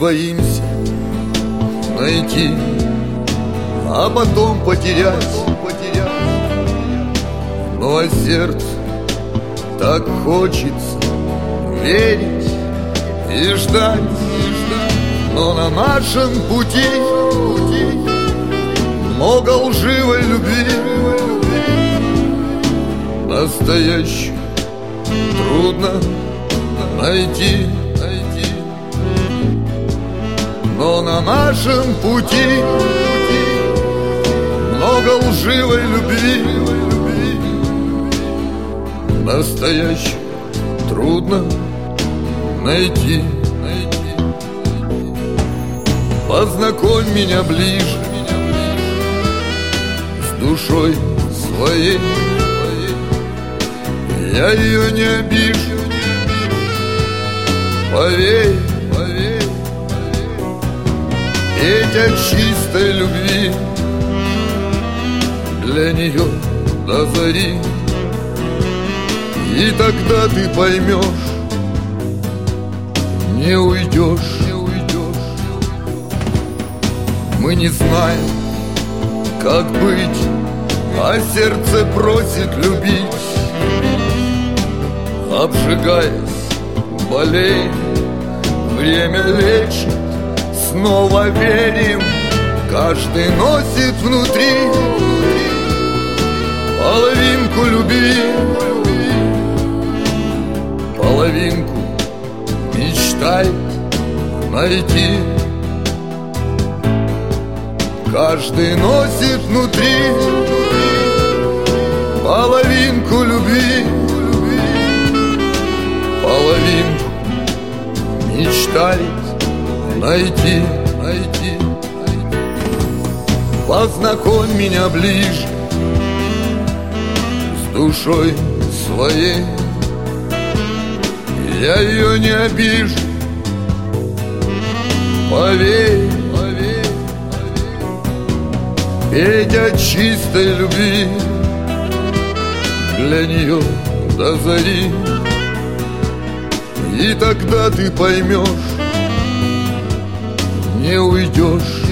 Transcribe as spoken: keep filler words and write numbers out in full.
боимся найти, а потом потерять. Ну а сердце так хочется верить и ждать, но на нашем пути много лживой любви. Настоящую трудно найти, но на нашем пути много лживой любви. Настоящую трудно найти. Познакомь меня ближе с душой своей, я ее не обижу, поверь, поверь. Петь о чистой любви для нее до зари, и тогда ты поймешь, не уйдешь, не уйдешь. Мы не знаем, как быть, а сердце просит любить. Обжигаясь, болеем, время лечит, снова верим. Каждый носит внутри половинку любви, половинку мечтает найти. Каждый носит внутри половинку любви, половинку мечтает найти, найти. Познакомь меня ближе с душой своей, я ее не обижу, поверь, поверь. Петь о чистой любви для нее до зари, и тогда ты поймешь, не уйдешь.